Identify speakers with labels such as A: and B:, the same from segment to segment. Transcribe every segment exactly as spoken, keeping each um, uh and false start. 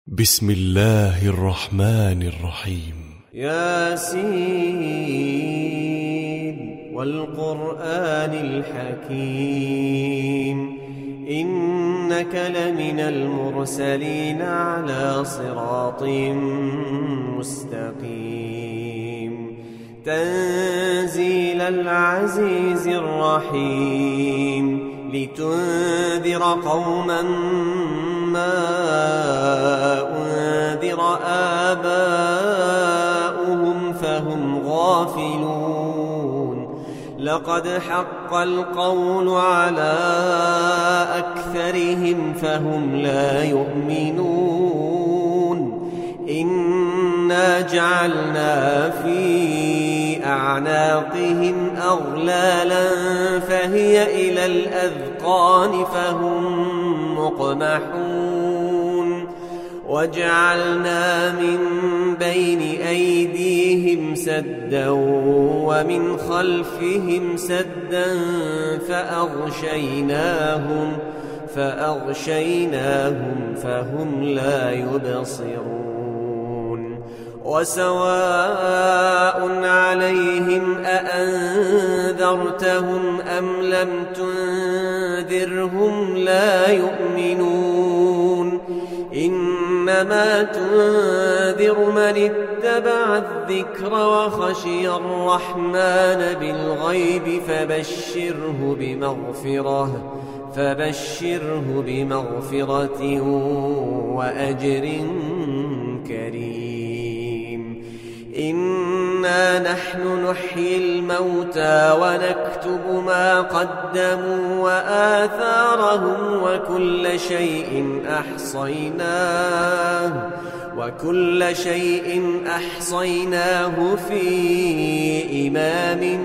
A: بسم الله الرحمن الرحيم.
B: ياسين والقرآن الحكيم إنك لمن المرسلين على صراط مستقيم تنزيل العزيز الرحيم لتنذر قوما ما أنذر آباؤهم فهم غافلون لقد حق القول على أكثرهم فهم لا يؤمنون إنا جعلنا في أعناقهم أغلالا فهي إلى الأذقان فهم مقمحون وجعلنا من بين أيديهم سدا ومن خلفهم سدا فأغشيناهم فأغشيناهم فهم لا يبصرون وسواء عليهم أأنذرتهم أم لم تنذرهم لا يؤمنون إنما تنذر من اتبع الذكر وخشي الرحمن بالغيب فبشره بمغفرة فبشره بمغفرة وأجر كريم إنا نحن نحيي الموتى ونكتب ما قدموا وآثارهم وكل شيء أحصيناه وكل شيء أحصيناه في إمام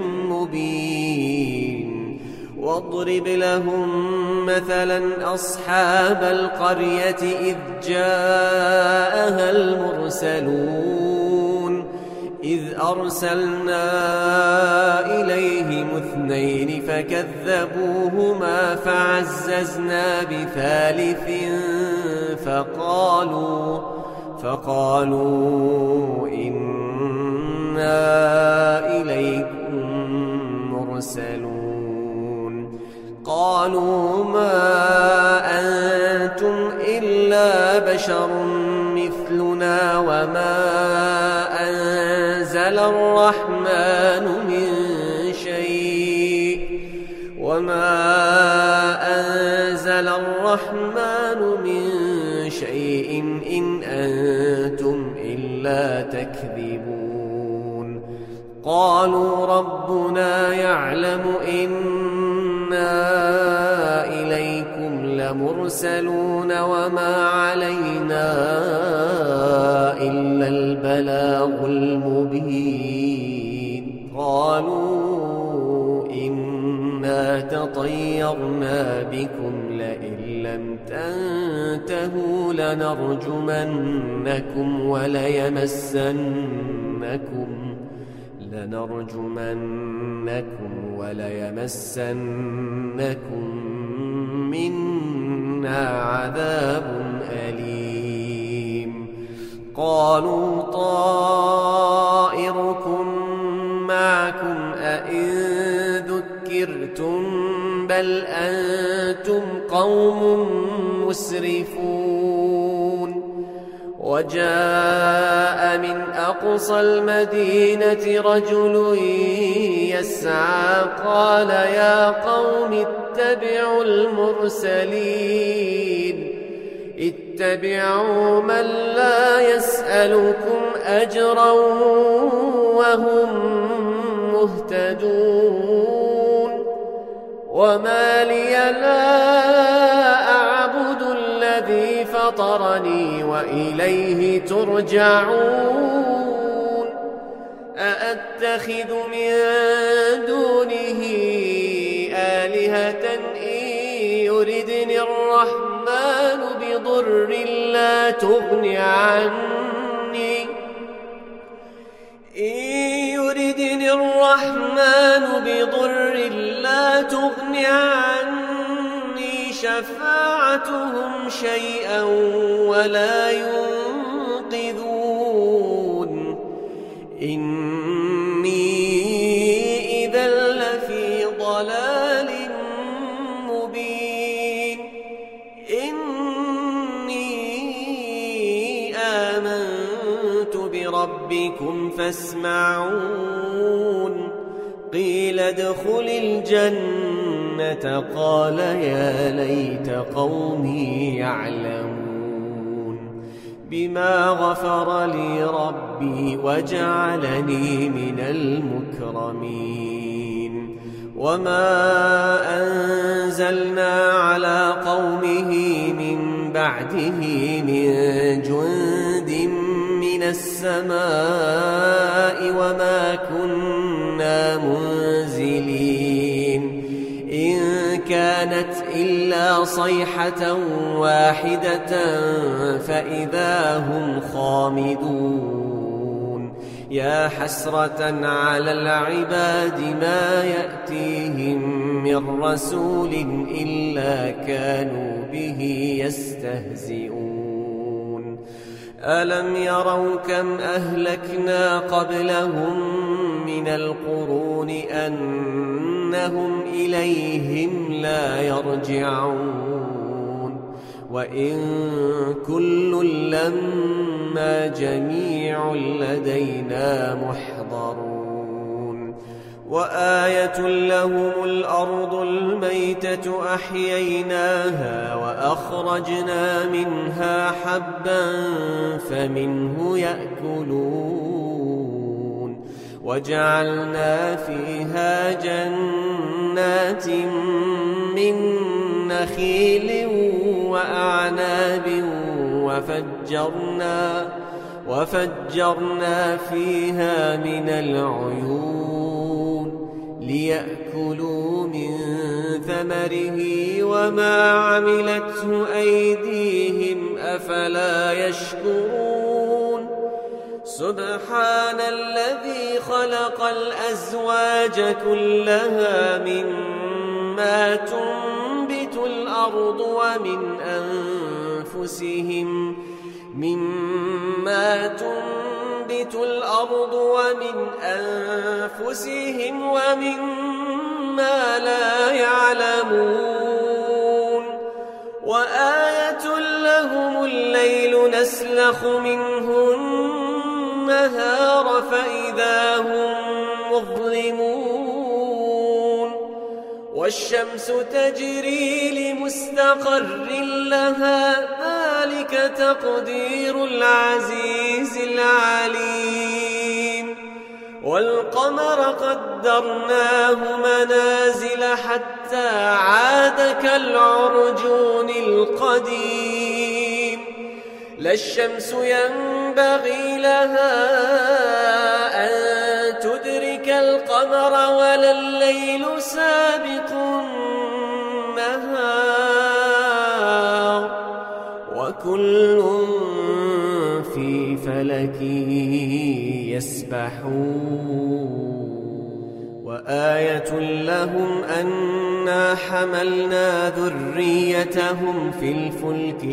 B: مبين واضرب لهم مثلا أصحاب القرية إذ جاءها المرسلون إذ أرسلنا إليهم اثنين فكذبوهما فعززنا بثالث فقالوا فقالوا إنا إليكم مرسلون قالوا ما أنتم إلا بشر مثلنا وما أنزل الرحمن من شيء وما أنزل الرحمن من شيء إن أنتم إلا تكذبون قالوا ربنا يعلم إنا إليكم لمرسلون وما علينا إلا البلاغ المبين قالوا إنا تطيرنا بكم لئن لم تنتهوا لنرجمنكم وليمسنكم لنرجمنكم وليمسنكم منا عذاب أليم قالوا طائركم معكم أئن ذكرتم بل أنتم قوم مسرفون وجاء من أقصى المدينة رجل يسعى قال يا قوم اتبعوا المرسلين اتبعوا من لا يسألكم أجرا وهم مهتدون وما لي لا أعبد الذي فطرني وإليه ترجعون أأتخذ من دونه آلهة إن يردني الرحمن بضر لا تغن عني إن يردني الرحمن بضر لا تغن عني شفاعتهم شيئا ولا ينقذون إني إذا لفي ضلال مبين إني آمنت بربكم فاسمعون قيل ادخل الجنة قال يا ليت قومي يعلمون بما غفر لي ربي وجعلني من المكرمين وما أنزلنا على قومه من بعده من جند من السماء وما كنا منزلين إن كانت إلا صيحة واحدة فإذا هم خامدون يا حسرة على العباد ما يأتيهم من رسول إلا كانوا به يستهزئون ألم يروا كم أهلكنا قبلهم من القرون أنهم إليهم لا يرجعون وإن كل لما جميع لدينا محضرون وآية لهم الأرض الميتة أحييناها وأخرجنا منها حبا فمنه يأكلون وجعلنا فيها جنات من نخيل وأعناب وفجرنا, وفجرنا فيها من العيون ليأكلوا من ثمره وما عملته أيديهم أفلا يشكرون سبحان الذي خلق الأزواج كلها مما تنبت الأرض ومن أنفسهم مما تنبت الأرض ومن أنفسهم ومما لا يعلمون وآية لهم الليل نسلخ منه النهار فإذا هم مظلمون والشمس تجري لمستقر لها ذلك تقدير العزيز العليم والقمر قدرناه منازل حتى عاد كالعرجون القديم لا الشمس ينبغي لها أن تدرك القمر ولا الليل سابق النهار وكل في فلك يسبحون وآية لهم أنا حملنا ذريتهم في الفلك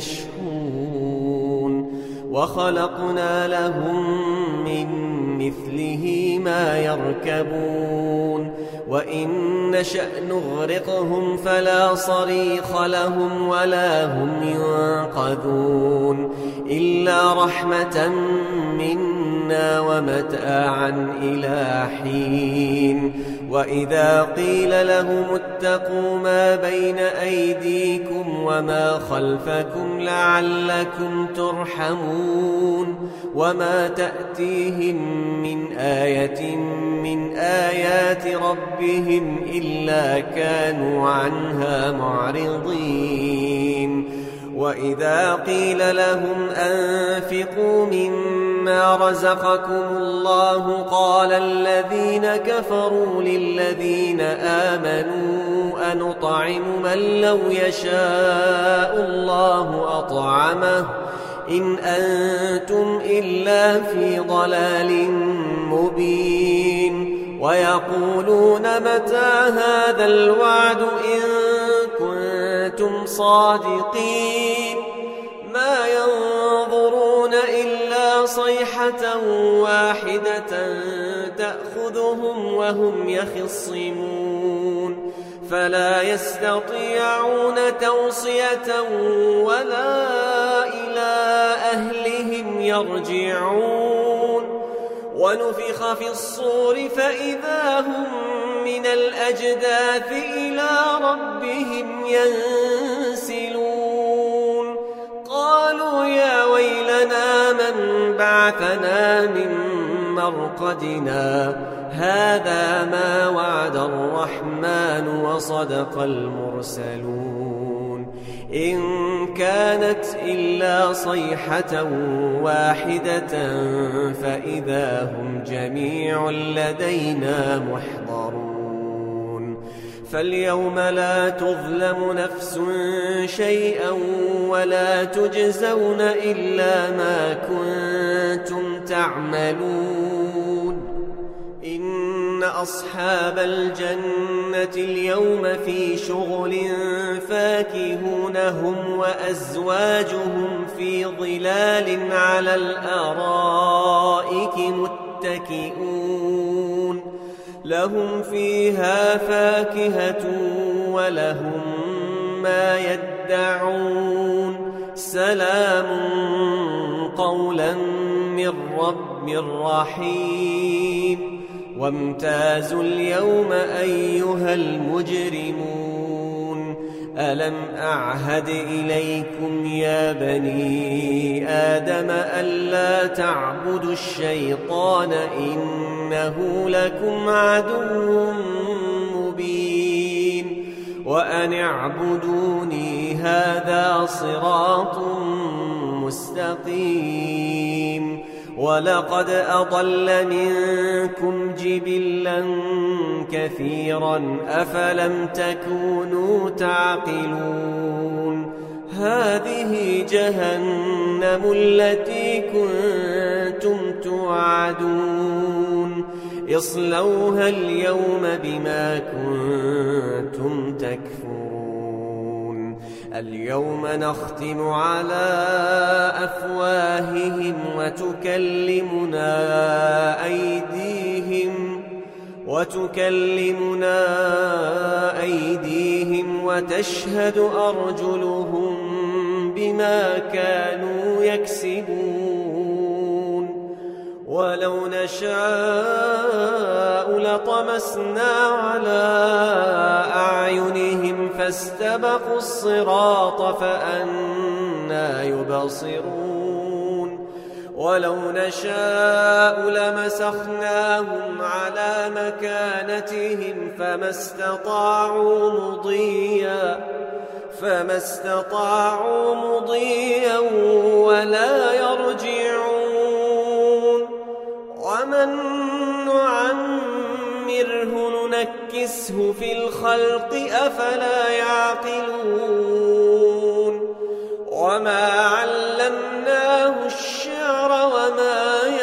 B: المشحون وخلقنا لهم من مثله ما يركبون وإن نشأ نغرقهم فلا صريخ لهم ولا هم ينقذون إلا رحمة منا ومتاعا إلى حين وإذا قيل لهم اتقوا ما بين أيديكم وما خلفكم لعلكم ترحمون وما تأتيهم من آية من آيات ربهم إلا كانوا عنها معرضين وإذا قيل لهم أنفقوا مما رزقكم الله قال الذين كفروا للذين آمنوا أنطعم من لو يشاء الله أطعمه إن أنتم إلا في ضلال مبين ويقولون متى هذا الوعد إن كنتم كنتم صادقين ما ينظرون إلا صيحة واحدة تأخذهم وهم يخصمون فلا يستطيعون توصية ولا إلى أهلهم يرجعون ونفخ في الصور فإذا هم من الأجداث إلى ربهم ينسلون قالوا يا ويلنا من بعثنا من مرقدنا هذا ما وعد الرحمن وصدق المرسلون إن كانت إلا صيحة واحدة فإذا هم جميع لدينا محضرون فاليوم لا تظلم نفس شيئا ولا تجزون إلا ما كنتم تعملون إن أصحاب الجنة اليوم في شغل فاكهون هم وأزواجهم في ظلال على الأرائك متكئون لهم فيها فاكهة ولهم ما يدعون سلام قولا من رب رحيم وامتازوا اليوم أيها المجرمون ألم أعهد إليكم يا بني آدم ألا تعبدوا الشيطان إنه لكم عدو مبين وأن اعبدوني هذا صراط مستقيم ولقد أضل منكم جبلا كثيرا أفلم تكونوا تعقلون هذه جهنم التي كنتم توعدون اصلوها اليوم بما كنتم تكفرون اليوم نختم على أفواههم وتكلمنا أيديهم وتكلمنا أيديهم وتشهد أرجلهم بما كانوا يكسبون ولو نشاء لطمسنا على أعينهم فاستبقوا الصراط فأنى يبصرون ولو نشاء لمسخناهم على مكانتهم فما استطاعوا مضيا فما استطاعوا مضيا ولا يرجعون ومن نعمره ننكسه في الخلق أفلا يعقلون وما علمناه الشعر وما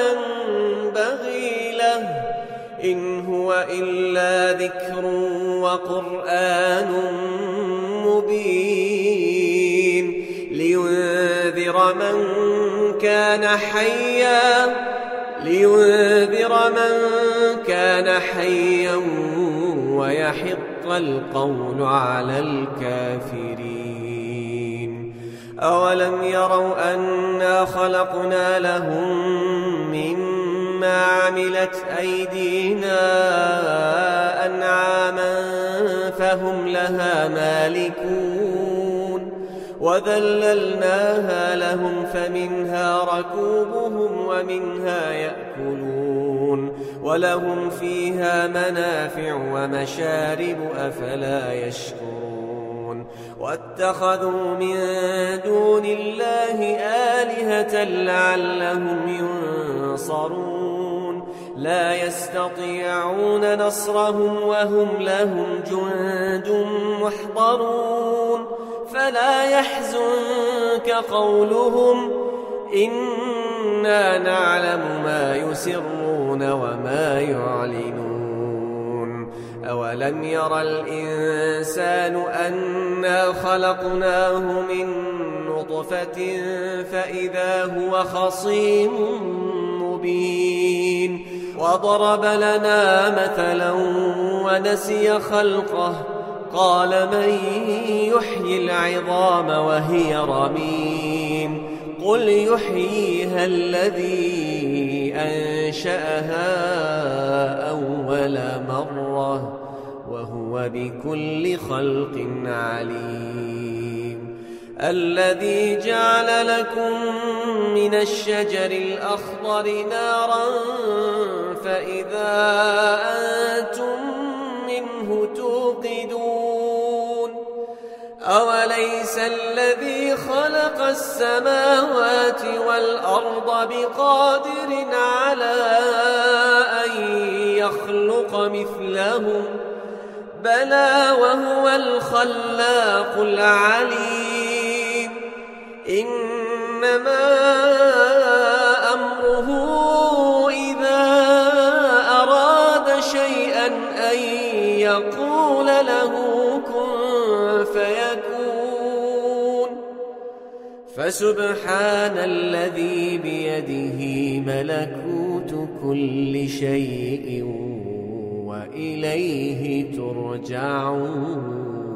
B: ينبغي له إن هو إلا ذكر وقرآن مبين لينذر من كان حيا لينذر من كان حيا ويحق القول على الكافرين أولم يروا أنا خلقنا لهم مما عملت أيدينا أنعاما فهم لها مالكون وذللناها لهم فمنها ركوبهم ومنها يأكلون ولهم فيها منافع ومشارب أفلا يشكرون واتخذوا من دون الله آلهة لعلهم ينصرون لا يستطيعون نصرهم وهم لهم جند محضرون فلا يحزنك قولهم إنا نعلم ما يسرون وما يعلنون أولم ير الإنسان أنا خلقناه من نطفة فإذا هو خصيم مبين وضرب لنا مثلا ونسي خلقه قال من يحيي العظام وهي رميم قل يحييها الذي أنشأها أول مرة وهو بكل خلق عليم الذي جعل لكم من الشجر الأخضر نارا فإذا أنتم منه توقدون أوليس الذي خلق السماوات والأرض بقادر على أن يخلق مثلهم بلى وهو الخلاق العليم إنما أمره إذا أراد شيئا أن يقول له كن فيكون فسبحان الذي بيده ملكوت كل شيء وإليه ترجعون